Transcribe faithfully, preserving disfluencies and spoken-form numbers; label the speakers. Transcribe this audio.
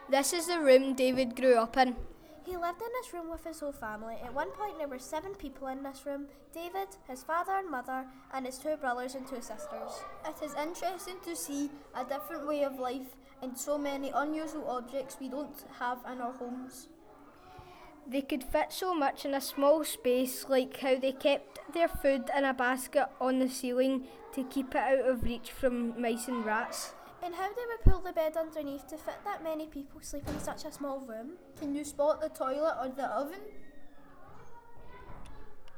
Speaker 1: This is the room David grew up in.
Speaker 2: He lived in this room with his whole family. At one point there were seven people in this room: David, his father and mother, and his two brothers and two sisters.
Speaker 3: It is interesting to see a different way of life and so many unusual objects we don't have in our homes.
Speaker 1: They could fit so much in a small space, like how they kept their food in a basket on the ceiling to keep it out of reach from mice and rats.
Speaker 2: And how they would pull the bed underneath to fit that many people sleeping in such a small room.
Speaker 3: Can you spot the toilet or the oven?